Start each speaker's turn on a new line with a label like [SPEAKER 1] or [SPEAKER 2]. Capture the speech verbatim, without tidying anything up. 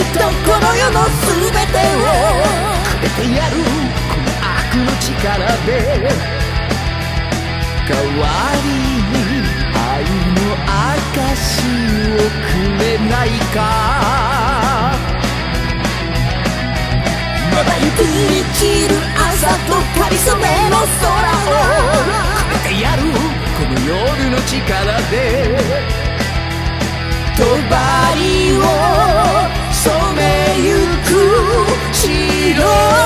[SPEAKER 1] とこの世の全てを
[SPEAKER 2] くれてやるこの悪の力で、代わりに愛の証をくれないか。
[SPEAKER 1] まばゆくに散る朝とかりそめの空を
[SPEAKER 2] くれてやるこの夜の力で、
[SPEAKER 1] 帳を染めゆく白